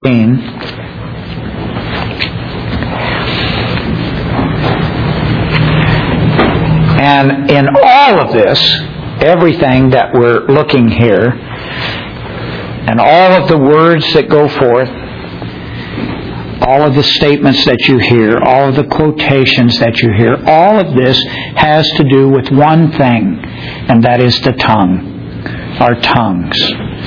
And in all of this, everything that we're looking here, and all of the words that go forth, all of the statements that you hear, all of the quotations that you hear, all of this has to do with one thing, and that is the tongue, our tongues.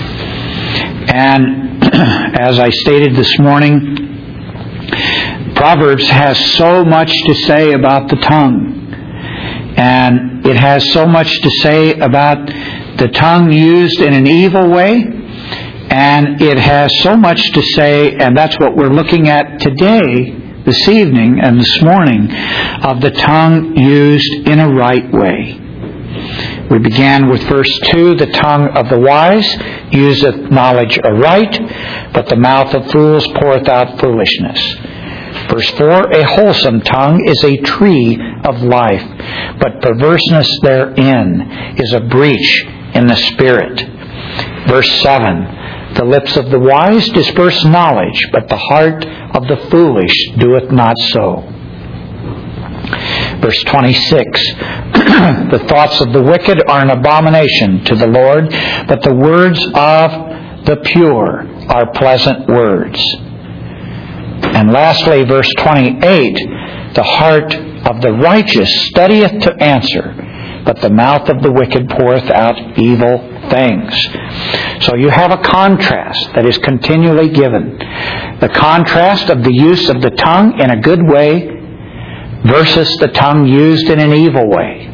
And as I stated this morning, Proverbs has so much to say about the tongue. And it has so much to say about the tongue used in an evil way. And it has so much to say, and that's what we're looking at today, this evening and this morning, of the tongue used in a right way. We began with verse 2, the tongue of the wise useth knowledge aright, but the mouth of fools poureth out foolishness. Verse 4, a wholesome tongue is a tree of life, but perverseness therein is a breach in the spirit. Verse 7, the lips of the wise disperse knowledge, but the heart of the foolish doeth not so. Verse 26, the thoughts of the wicked are an abomination to the Lord, but the words of the pure are pleasant words. And lastly, verse 28, the heart of the righteous studieth to answer, but the mouth of the wicked poureth out evil things. So you have a contrast that is continually given. The contrast of the use of the tongue in a good way versus the tongue used in an evil way.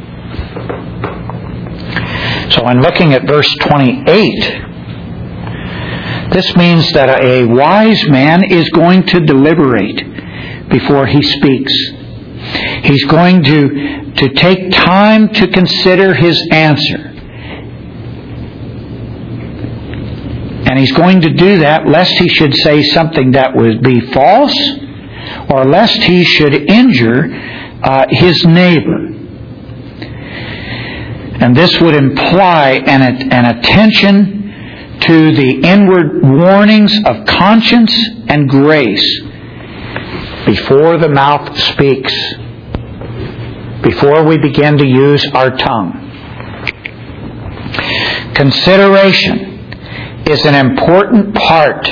So in looking at verse 28, this means that a wise man is going to deliberate before he speaks. He's going to take time to consider his answer. And he's going to do that lest he should say something that would be false, or lest he should injure his neighbor. And this would imply an attention to the inward warnings of conscience and grace before the mouth speaks, before we begin to use our tongue. Consideration is an important part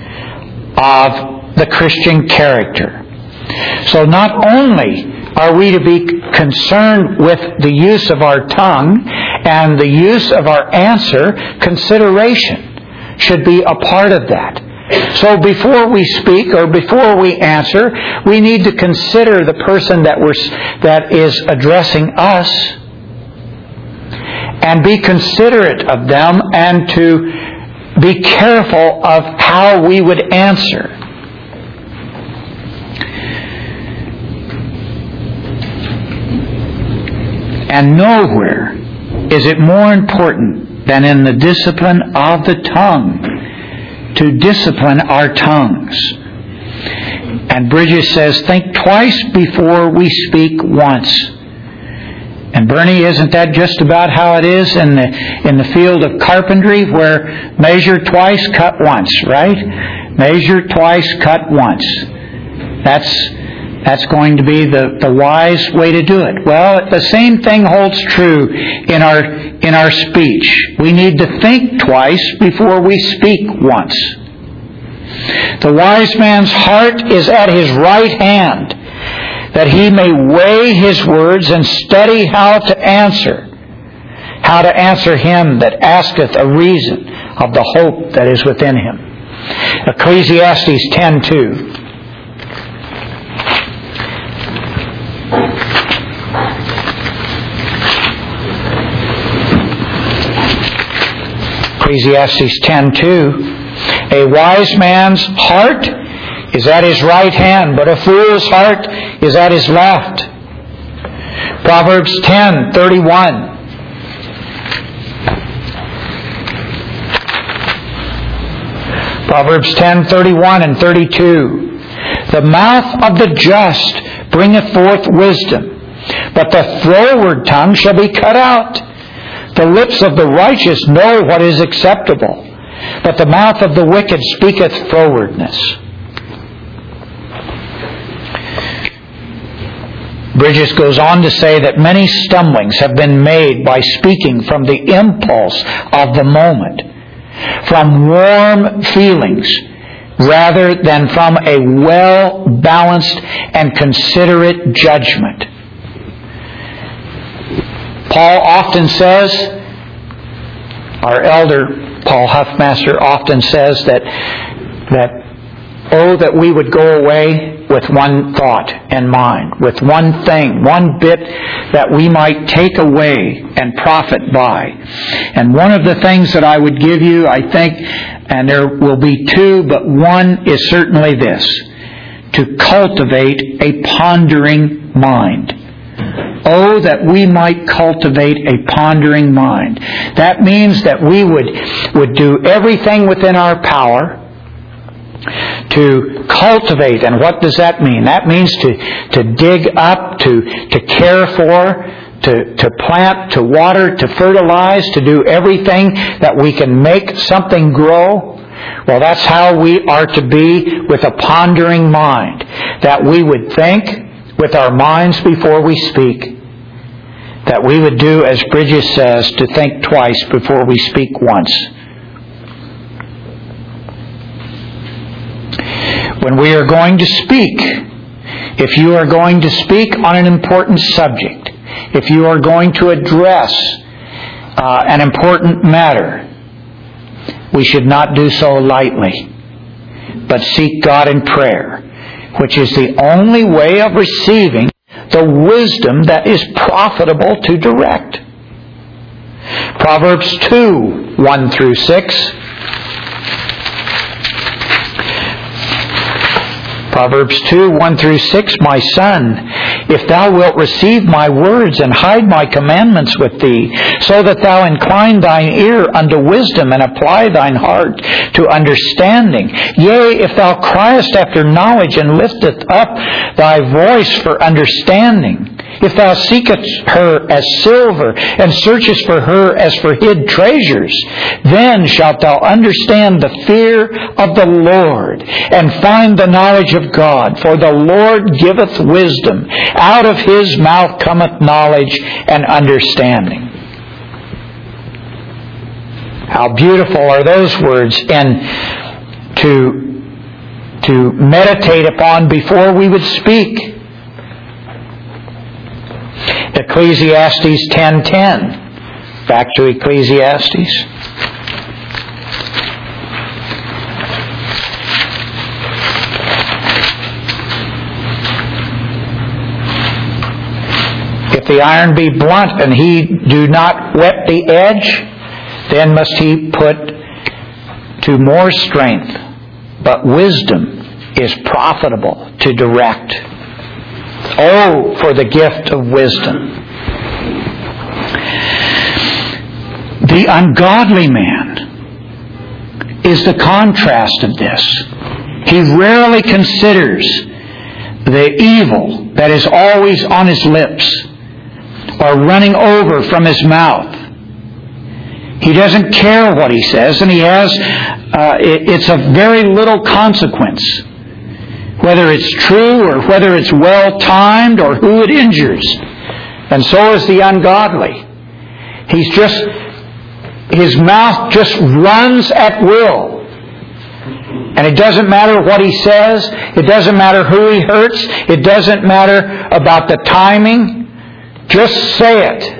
of the Christian character. So not only are we to be concerned with the use of our tongue and the use of our answer, consideration should be a part of that. So before we speak or before we answer, we need to consider the person that is addressing us and be considerate of them and to be careful of how we would answer. And nowhere is it more important than in the discipline of the tongue to discipline our tongues. And Bridges says, think twice before we speak once. And Bernie, isn't that just about how it is in the field of carpentry, where measure twice, cut once, right? Measure twice, cut once. That's going to be the wise way to do it. Well, the same thing holds true in our speech. We need to think twice before we speak once. The wise man's heart is at his right hand, that he may weigh his words and study how to answer him that asketh a reason of the hope that is within him. Ecclesiastes 10:2. Ecclesiastes 10:2. A wise man's heart is at his right hand, but a fool's heart is at his left. Proverbs 10:31. Proverbs 10:31 and 32. The mouth of the just bringeth forth wisdom, but the froward tongue shall be cut out. The lips of the righteous know what is acceptable, but the mouth of the wicked speaketh frowardness. Bridges goes on to say that many stumblings have been made by speaking from the impulse of the moment, from warm feelings, rather than from a well-balanced and considerate judgment. Paul often says, our elder Paul Huffmaster often says that oh, that we would go away with one thought in mind, with one thing, one bit that we might take away and profit by. And one of the things that I would give you, I think, and there will be two, but one is certainly this: to cultivate a pondering mind. Oh, that we might cultivate a pondering mind. That means that we would do everything within our power to cultivate. And what does that mean? That means to dig up, to care for, to plant, to water, to fertilize, to do everything that we can make something grow. Well, that's how we are to be with a pondering mind. That we would think with our minds before we speak. That we would do, as Bridges says, to think twice before we speak once. When we are going to speak, if you are going to speak on an important subject, if you are going to address an important matter, we should not do so lightly, but seek God in prayer, which is the only way of receiving the wisdom that is profitable to direct. Proverbs 2, 1 through 6. Proverbs 2, 1 through 6, My son, if thou wilt receive my words and hide my commandments with thee, so that thou incline thine ear unto wisdom and apply thine heart to understanding. Yea, if thou criest after knowledge and lifteth up thy voice for understanding, if thou seekest her as silver and searchest for her as for hid treasures, then shalt thou understand the fear of the Lord and find the knowledge of God. For the Lord giveth wisdom. Out of his mouth cometh knowledge and understanding. How beautiful are those words, and to meditate upon before we would speak. Ecclesiastes 10:10. Back to Ecclesiastes. If the iron be blunt and he do not whet the edge, then must he put to more strength. But wisdom is profitable to direct. Oh, for the gift of wisdom. The ungodly man is the contrast of this. He rarely considers the evil that is always on his lips or running over from his mouth. He doesn't care what he says, and he has, it's of very little consequence, whether it's true or whether it's well-timed or who it injures. And so is the ungodly. His mouth just runs at will. And it doesn't matter what he says. It doesn't matter who he hurts. It doesn't matter about the timing. Just say it.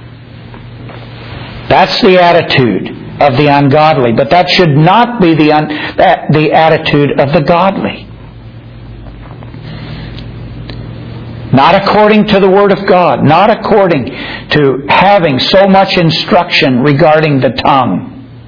That's the attitude of the ungodly. But that should not be the attitude of the godly. Not according to the Word of God. Not according to having so much instruction regarding the tongue.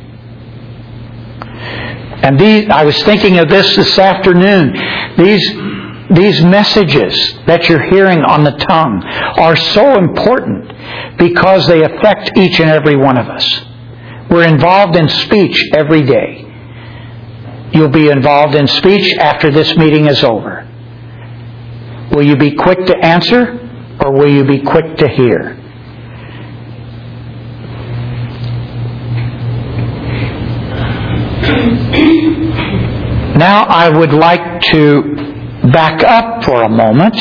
And I was thinking of this afternoon. These messages that you're hearing on the tongue are so important because they affect each and every one of us. We're involved in speech every day. You'll be involved in speech after this meeting is over. Will you be quick to answer, or will you be quick to hear? Now I would like to back up for a moment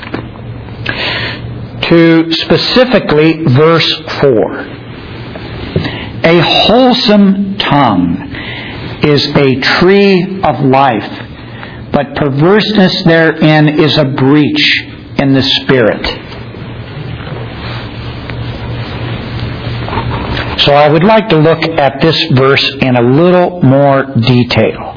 to specifically verse 4. A wholesome tongue is a tree of life, but perverseness therein is a breach in the spirit. So I would like to look at this verse in a little more detail.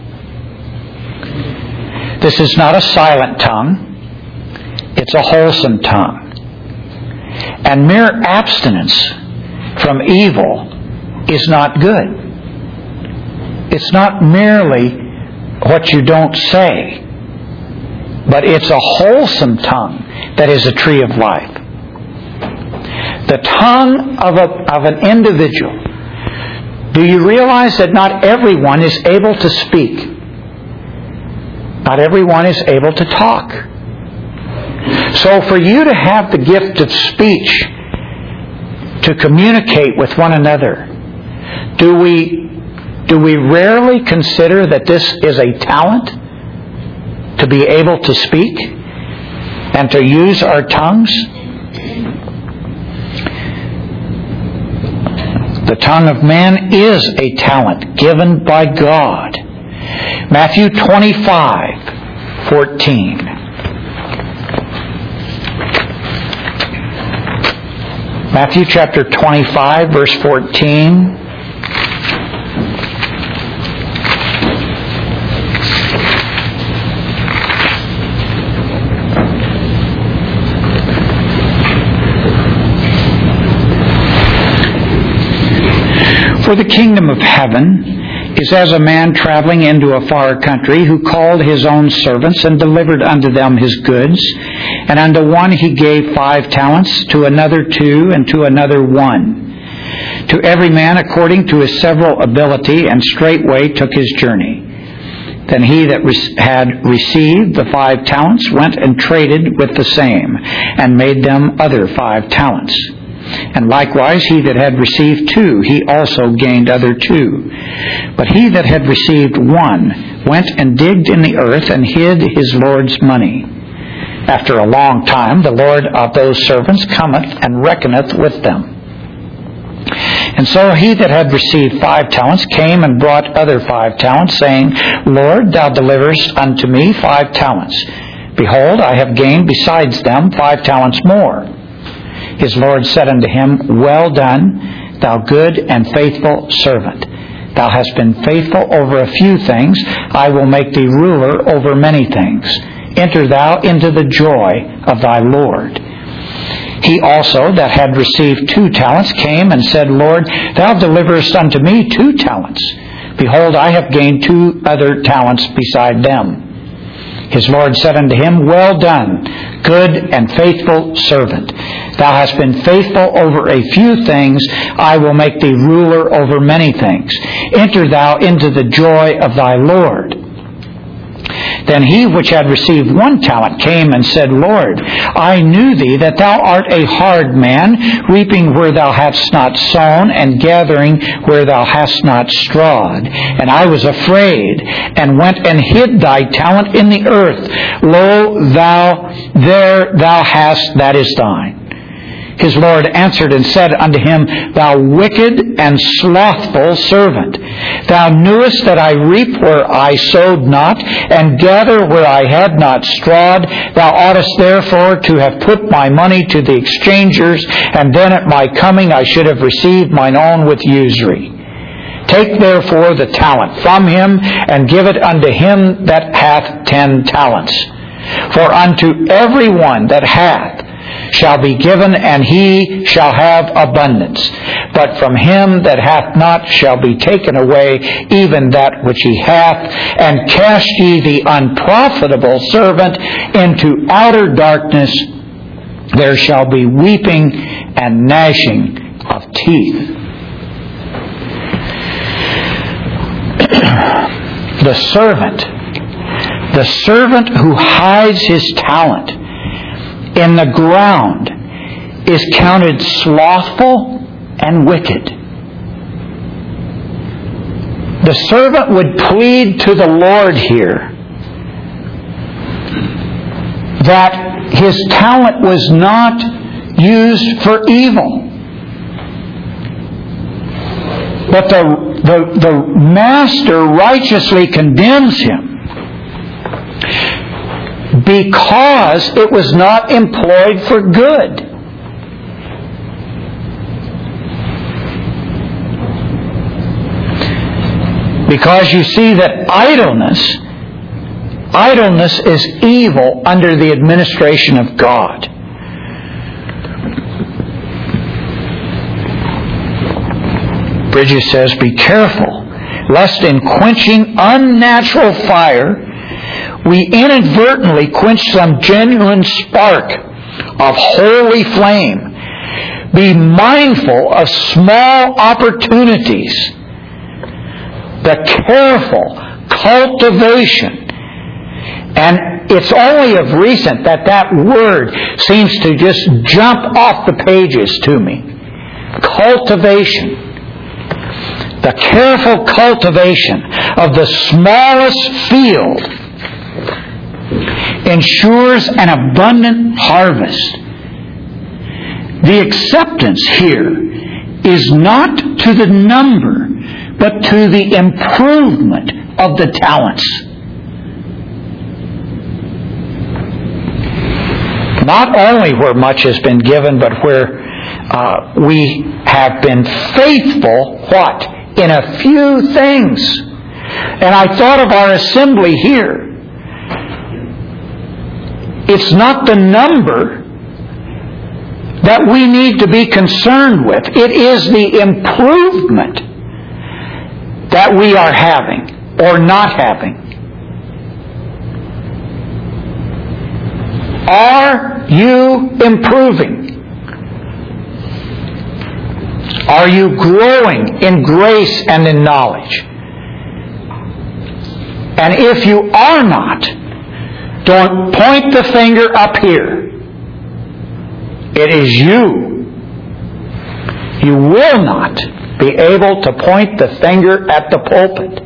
This is not a silent tongue. It's a wholesome tongue. And mere abstinence from evil is not good. It's not merely what you don't say, but it's a wholesome tongue that is a tree of life. The tongue of an individual. Do you realize that not everyone is able to speak? Not everyone is able to talk. So for you to have the gift of speech to communicate with one another, do we rarely consider that this is a talent to be able to speak and to use our tongues? The tongue of man is a talent given by God. Matthew 25:14. Matthew chapter 25, verse 14. For the kingdom of heaven is as a man traveling into a far country, who called his own servants and delivered unto them his goods. And unto one he gave 5 talents, to another 2, and to another 1. To every man according to his several ability, and straightway took his journey. Then he that had received the 5 talents went and traded with the same, and made them other 5 talents. And likewise he that had received 2, he also gained other 2. But he that had received 1 went and digged in the earth, and hid his Lord's money. After a long time the Lord of those servants cometh and reckoneth with them. And so he that had received 5 talents came and brought other 5 talents, saying, Lord, thou deliverest unto me 5 talents. Behold, I have gained besides them 5 talents more. His Lord said unto him, Well done, thou good and faithful servant. Thou hast been faithful over a few things. I will make thee ruler over many things. Enter thou into the joy of thy Lord. He also that had received 2 talents came and said, Lord, thou deliverest unto me 2 talents. Behold, I have gained 2 other talents beside them. His Lord said unto him, Well done, good and faithful servant. Thou hast been faithful over a few things. I will make thee ruler over many things. Enter thou into the joy of thy Lord. Then he which had received 1 talent came and said, Lord, I knew thee that thou art a hard man, reaping where thou hadst not sown, and gathering where thou hast not strawed. And I was afraid, and went and hid thy talent in the earth. Lo, thou hast that is thine. His Lord answered and said unto him, Thou wicked and slothful servant, thou knewest that I reap where I sowed not, and gather where I had not strawed. Thou oughtest therefore to have put my money to the exchangers, and then at my coming I should have received mine own with usury. Take therefore the talent from him, and give it unto him that hath 10 talents. For unto every one that hath shall be given, and he shall have abundance. But from him that hath not shall be taken away even that which he hath. And cast ye the unprofitable servant into outer darkness. There shall be weeping and gnashing of teeth. The servant who hides his talent in the ground is counted slothful and wicked. the servant would plead to the Lord here that his talent was not used for evil. But the master righteously condemns him because it was not employed for good. Because you see that idleness is evil under the administration of God. Bridges says, "Be careful, lest in quenching unnatural fire, we inadvertently quench some genuine spark of holy flame. Be mindful of small opportunities." The careful cultivation. And it's only of recent that word seems to just jump off the pages to me. Cultivation. The careful cultivation of the smallest field ensures an abundant harvest. The acceptance here is not to the number, but to the improvement of the talents. Not only where much has been given, but where we have been faithful, what? In a few things. And I thought of our assembly here. It's not the number that we need to be concerned with. It is the improvement that we are having or not having. Are you improving? Are you growing in grace and in knowledge? And if you are not, don't point the finger up here. It is you. You will not be able to point the finger at the pulpit.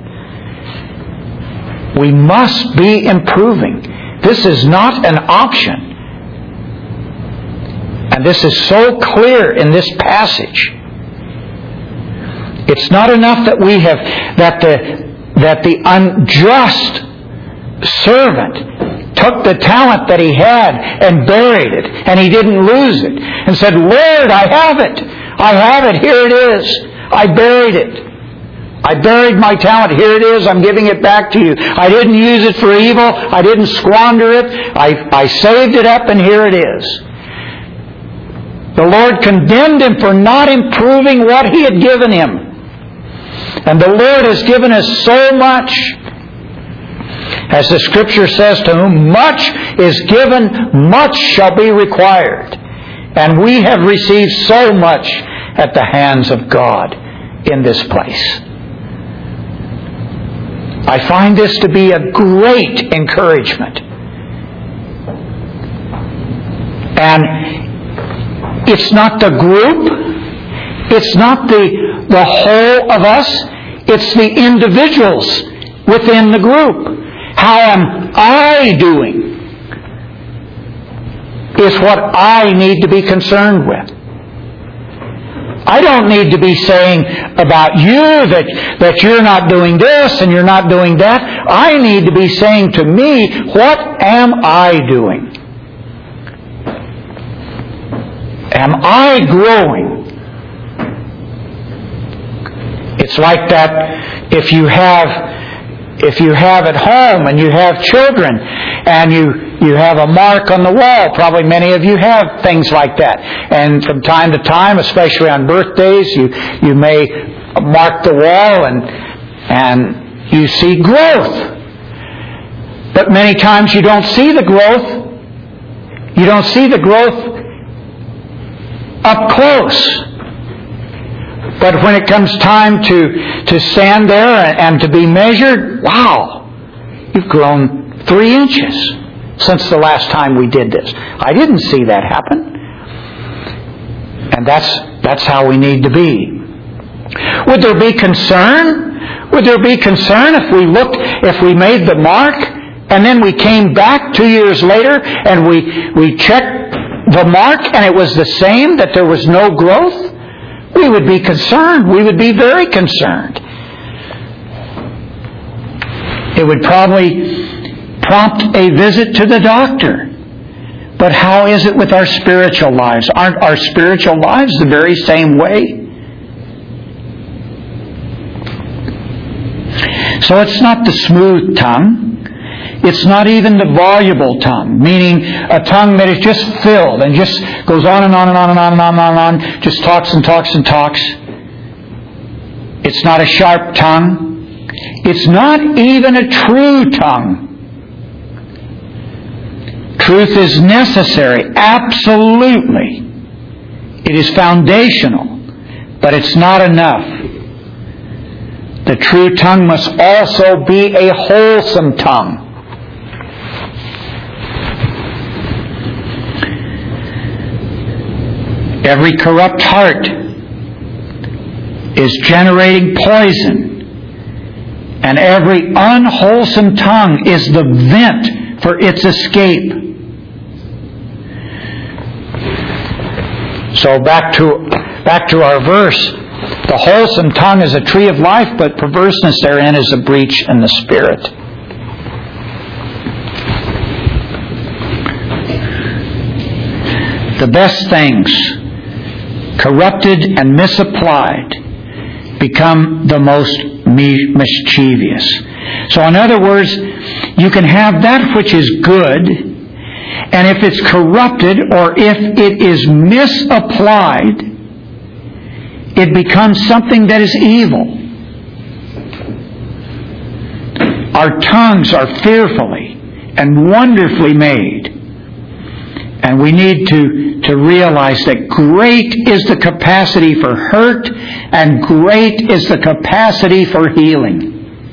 We must be improving. This is not an option. And this is so clear in this passage. It's not enough that we have that the unjust servant took the talent that he had and buried it, and he didn't lose it, and said, "Lord, I have it. I have it. Here it is. I buried it. I buried my talent. Here it is. I'm giving it back to you. I didn't use it for evil. I didn't squander it. I saved it up, and here it is." The Lord condemned him for not improving what He had given him. And the Lord has given us so much. As the Scripture says, to whom much is given, much shall be required. And we have received so much at the hands of God in this place. I find this to be a great encouragement. And it's not the group. It's not the whole of us. It's the individuals within the group. How am I doing? Is what I need to be concerned with. I don't need to be saying about you that you're not doing this and you're not doing that. I need to be saying to me, what am I doing? Am I growing? It's like that if you have at home and you have children and you have a mark on the wall. Probably many of you have things like that. And from time to time, especially on birthdays, you may mark the wall and you see growth. But many times you don't see the growth. You don't see the growth up close. But when it comes time to stand there and to be measured, wow, you've grown 3 inches since the last time we did this. I didn't see that happen. And that's how we need to be. Would there be concern Would there be concern if we made the mark and then we came back 2 years later and we checked the mark and it was the same, that there was no growth? We would be concerned. We would be very concerned. It would probably prompt a visit to the doctor. But how is it with our spiritual lives? Aren't our spiritual lives the very same way? So it's not the smooth tongue. It's not even the voluble tongue, meaning a tongue that is just filled and just goes on and on and on and on and on and on, just talks and talks and talks. It's not a sharp tongue. It's not even a true tongue. Truth is necessary, absolutely. It is foundational, but it's not enough. The true tongue must also be a wholesome tongue. Every corrupt heart is generating poison, and every unwholesome tongue is the vent for its escape. So back to our verse. The wholesome tongue is a tree of life, but perverseness therein is a breach in the spirit. The best things, corrupted and misapplied, become the most mischievous. So in other words, you can have that which is good, and if it's corrupted or if it is misapplied, it becomes something that is evil. Our tongues are fearfully and wonderfully made. And we need to realize that great is the capacity for hurt and great is the capacity for healing.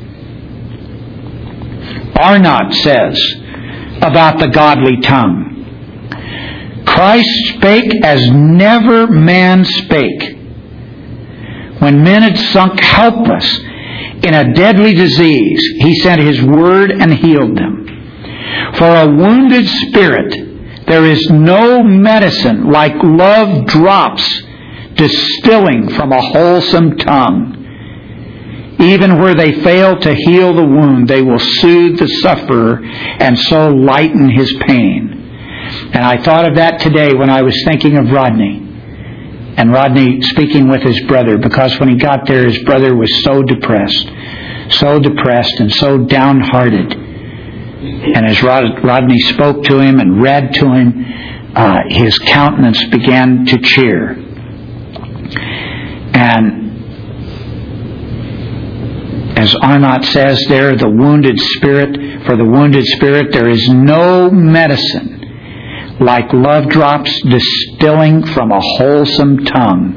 Arnott says about the godly tongue, Christ spake as never man spake. When men had sunk helpless in a deadly disease, He sent His word and healed them. For a wounded spirit, there is no medicine like love drops distilling from a wholesome tongue. Even where they fail to heal the wound, they will soothe the sufferer and so lighten his pain. And I thought of that today when I was thinking of Rodney. And Rodney speaking with his brother, because when he got there, his brother was so depressed and so downhearted. And as Rodney spoke to him and read to him, his countenance began to cheer. And as Arnott says there, for the wounded spirit, there is no medicine like love drops distilling from a wholesome tongue.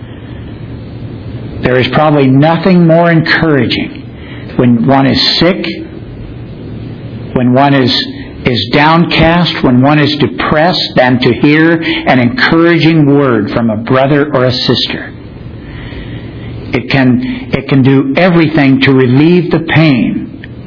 There is probably nothing more encouraging when one is sick, when one is downcast, when one is depressed, than to hear an encouraging word from a brother or a sister. It can do everything to relieve the pain.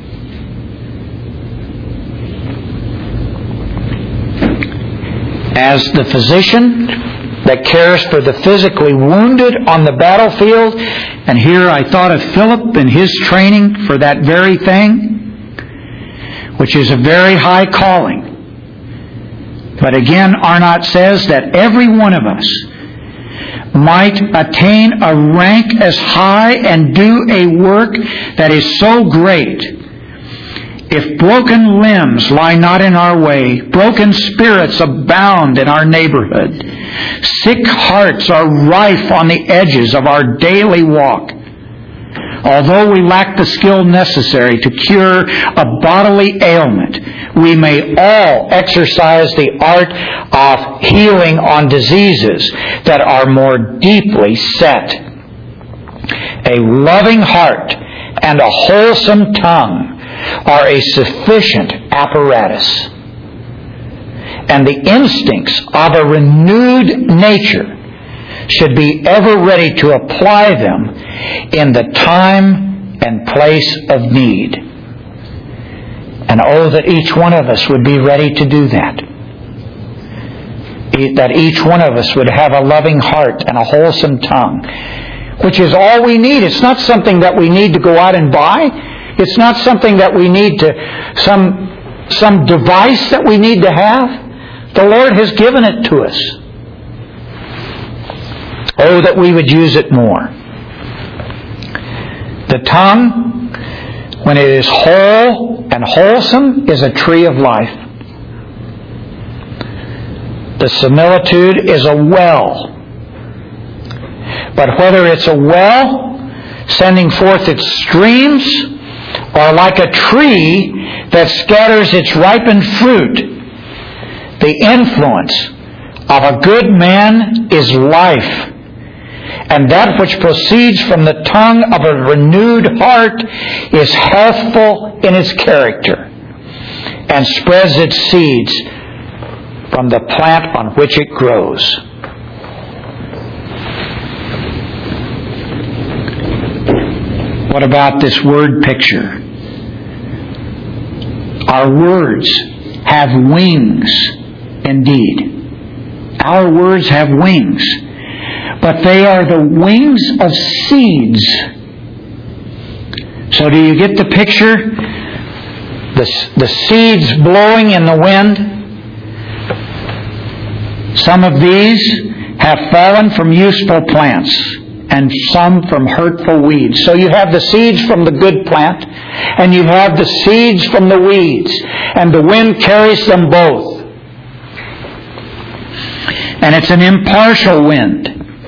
As the physician that cares for the physically wounded on the battlefield, and here I thought of Philip and his training for that very thing, which is a very high calling. But again, Arnott says that every one of us might attain a rank as high and do a work that is so great if broken limbs lie not in our way, broken spirits abound in our neighborhood, sick hearts are rife on the edges of our daily walk. Although we lack the skill necessary to cure a bodily ailment, we may all exercise the art of healing on diseases that are more deeply set. A loving heart and a wholesome tongue are a sufficient apparatus. And the instincts of a renewed nature should be ever ready to apply them in the time and place of need. And oh, that each one of us would be ready to do that. That each one of us would have a loving heart and a wholesome tongue, which is all we need. It's not something that we need to go out and buy. It's not something that we need to, some device that we need to have. The Lord has given it to us. Oh, that we would use it more. The tongue, when it is whole and wholesome, is a tree of life. The similitude is a well. But whether it's a well sending forth its streams, or like a tree that scatters its ripened fruit, the influence of a good man is life. And that which proceeds from the tongue of a renewed heart is healthful in its character, and spreads its seeds from the plant on which it grows. What about this word picture? Our words have wings indeed. Our words have wings. But they are the wings of seeds. So do you get the picture? The seeds blowing in the wind. Some of these have fallen from useful plants, and some from hurtful weeds. So you have the seeds from the good plant, and you have the seeds from the weeds, and the wind carries them both. And it's an impartial wind.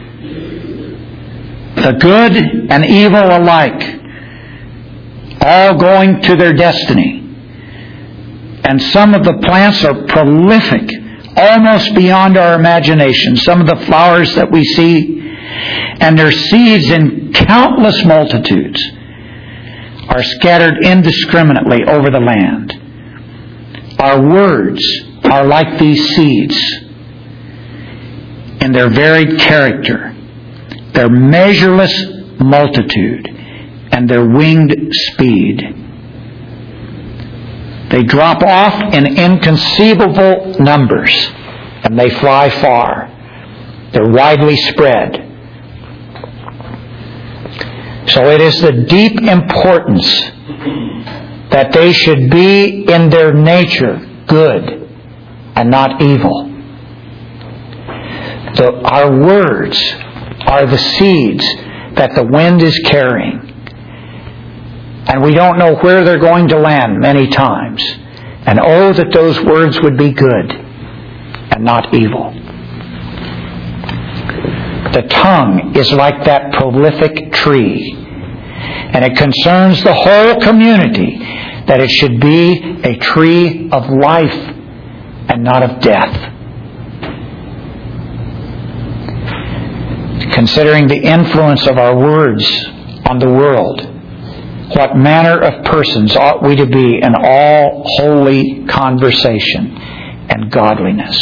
The good and evil alike, all going to their destiny. And some of the plants are prolific, almost beyond our imagination. Some of the flowers that we see, and their seeds in countless multitudes, are scattered indiscriminately over the land. Our words are like these seeds in their varied character, their measureless multitude, and their winged speed. They drop off in inconceivable numbers, and they fly far. They're widely spread. So it is the deep importance that they should be in their nature good and not evil. Our words are the seeds that the wind is carrying. And we don't know where they're going to land many times. And oh, that those words would be good and not evil. The tongue is like that prolific tree. And it concerns the whole community that it should be a tree of life and not of death. Considering the influence of our words on the world, what manner of persons ought we to be in all holy conversation and godliness?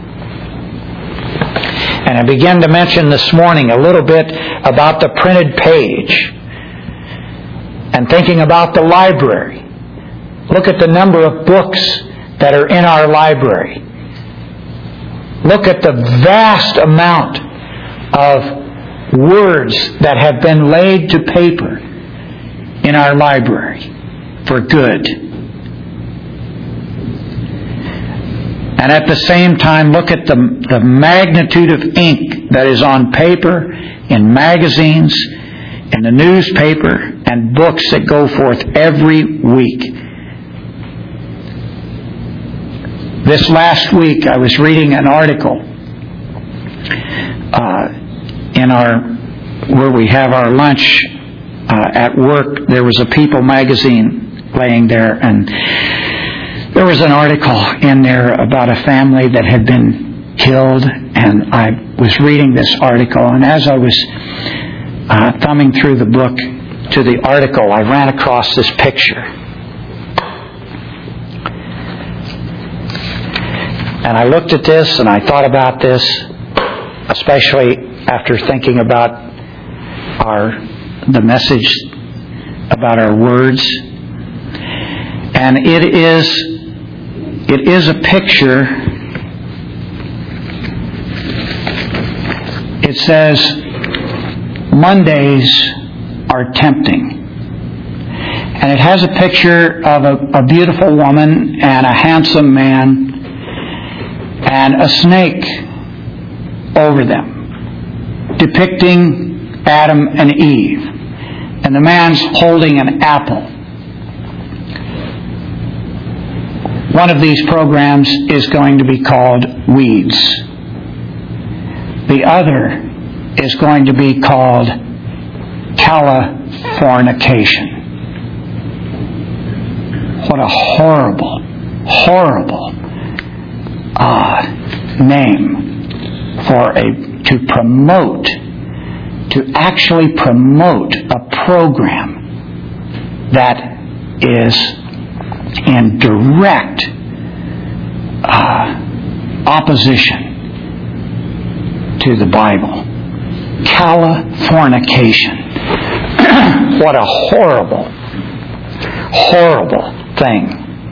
And I began to mention this morning a little bit about the printed page and thinking about the library. Look at the number of books that are in our library. Look at the vast amount of words that have been laid to paper in our library for good. And at the same time, look at the magnitude of ink that is on paper, in magazines, in the newspaper, and books that go forth every week. This last week, I was reading an article where we have our lunch at work. There was a People magazine laying there, and there was an article in there about a family that had been killed, and I was reading this article, and as I was thumbing through the book to the article, I ran across this picture. And I looked at this and I thought about this, especially after thinking about the message about our words. And it is a picture. It says, Mondays are tempting. And it has a picture of a beautiful woman and a handsome man and a snake over them, depicting Adam and Eve. And the man's holding an apple. One of these programs is going to be called Weeds. The other is going to be called Californication. What a horrible, horrible name for to actually promote a program that is in direct opposition to the Bible. Californication. What a horrible, horrible thing.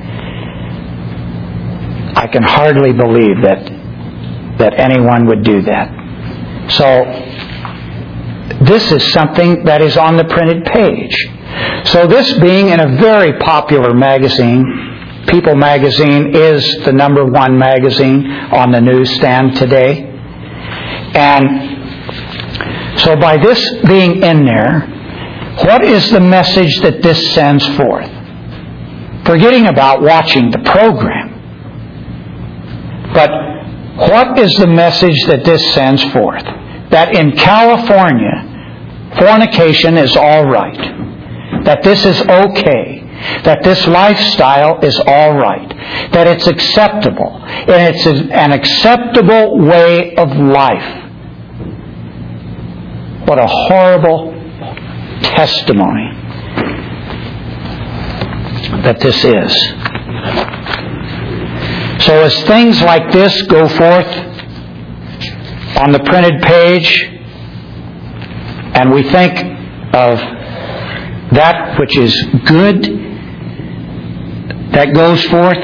I can hardly believe that anyone would do that. So this is something that is on the printed page. So this being in a very popular magazine, People magazine is the number one magazine on the newsstand today. And so by this being in there, what is the message that this sends forth? Forgetting about watching the program. But what is the message that this sends forth? That in California, fornication is all right. That this is okay. That this lifestyle is all right. That it's acceptable. And it's an acceptable way of life. What a horrible testimony that this is. So as things like this go forth on the printed page, and we think of that which is good that goes forth,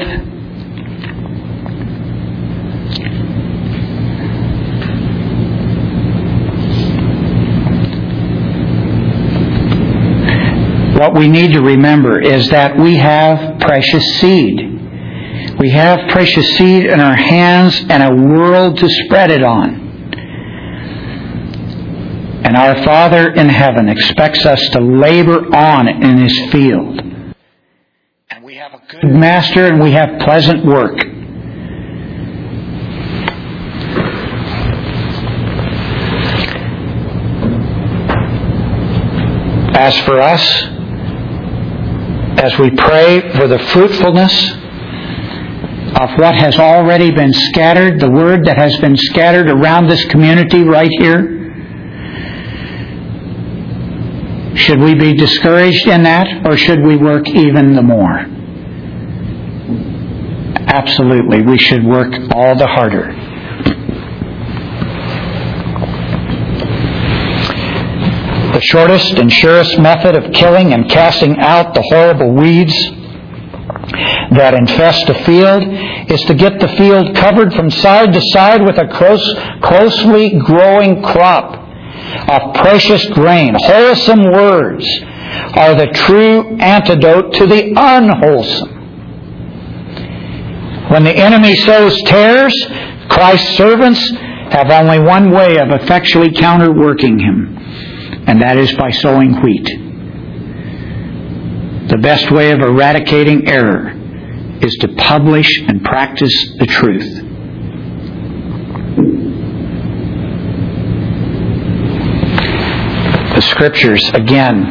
what we need to remember is that we have precious seed. We have precious seed in our hands and a world to spread it on. And our Father in heaven expects us to labor on in His field. And we have a good master and we have pleasant work. As for us, as we pray for the fruitfulness of what has already been scattered, the word that has been scattered around this community right here, should we be discouraged in that, or should we work even the more? Absolutely, we should work all the harder. The shortest and surest method of killing and casting out the horrible weeds that infest a field is to get the field covered from side to side with a closely growing crop of precious grain. Wholesome words are the true antidote to the unwholesome. When the enemy sows tares, Christ's servants have only one way of effectually counterworking him, and that is by sowing wheat. The best way of eradicating error is to publish and practice the truth. The Scriptures, again,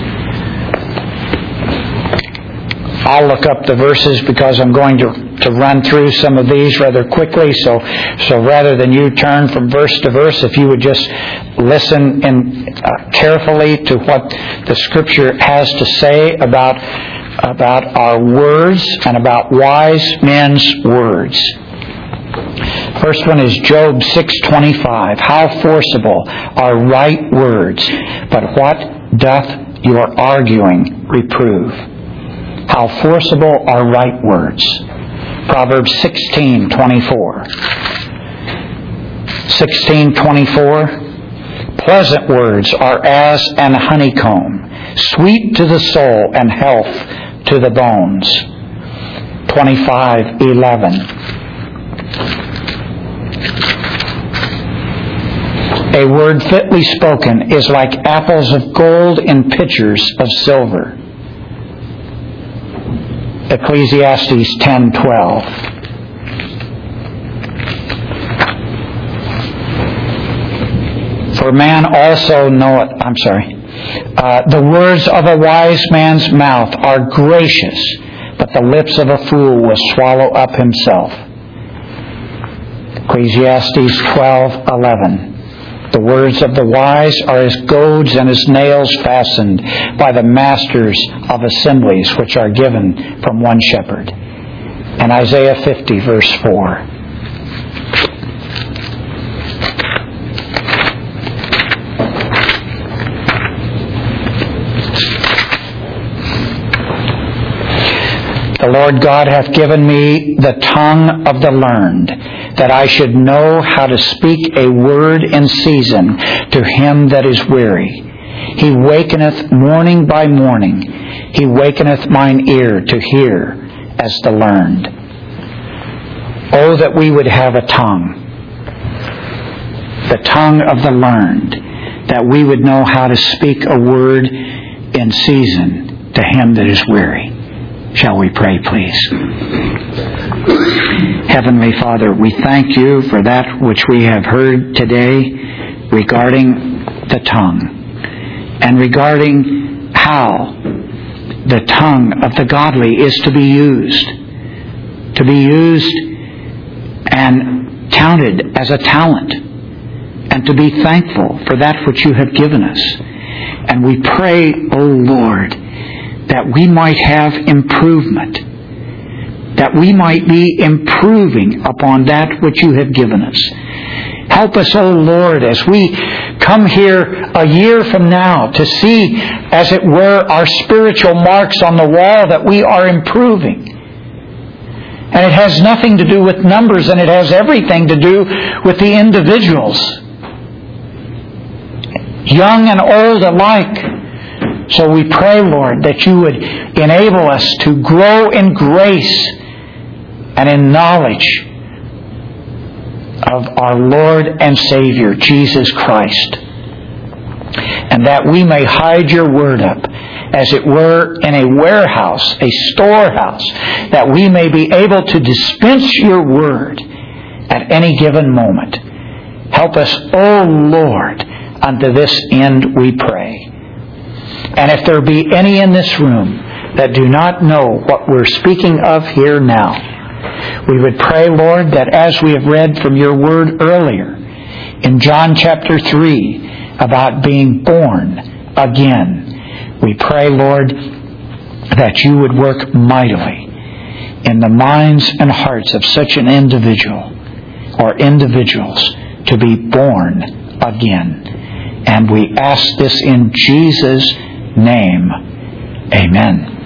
I'll look up the verses because I'm going to run through some of these rather quickly. So rather than you turn from verse to verse, if you would just listen carefully to what the Scripture has to say about our words and about wise men's words. First one is Job 6:25. How forcible are right words, but what doth You are arguing, reprove. How forcible are right words. Proverbs 16:24. 16:24. Pleasant words are as an honeycomb, sweet to the soul and health to the bones. 25:11. A word fitly spoken is like apples of gold in pitchers of silver. Ecclesiastes 10:12. For man also knoweth, the words of a wise man's mouth are gracious, but the lips of a fool will swallow up himself. Ecclesiastes 12:11. The words of the wise are as goads and as nails fastened by the masters of assemblies, which are given from one shepherd. And Isaiah 50, verse 4. The Lord God hath given me the tongue of the learned, that I should know how to speak a word in season to him that is weary. He wakeneth morning by morning. He wakeneth mine ear to hear as the learned. Oh, that we would have a tongue, the tongue of the learned, that we would know how to speak a word in season to him that is weary. Shall we pray, please? Heavenly Father, we thank you for that which we have heard today regarding the tongue and regarding how the tongue of the godly is to be used and counted as a talent, and to be thankful for that which you have given us. And we pray, O Lord, that we might have improvement, that we might be improving upon that which you have given us. Help us, O Lord, as we come here a year from now to see, as it were, our spiritual marks on the wall, that we are improving. And it has nothing to do with numbers, and it has everything to do with the individuals, young and old alike. So we pray, Lord, that you would enable us to grow in grace and in knowledge of our Lord and Savior, Jesus Christ. And that we may hide your word up, as it were, in a warehouse, a storehouse, that we may be able to dispense your word at any given moment. Help us, O Lord, unto this end we pray. And if there be any in this room that do not know what we're speaking of here now, we would pray, Lord, that as we have read from your word earlier in John chapter 3 about being born again, we pray, Lord, that you would work mightily in the minds and hearts of such an individual or individuals to be born again. And we ask this in Jesus' name. Amen.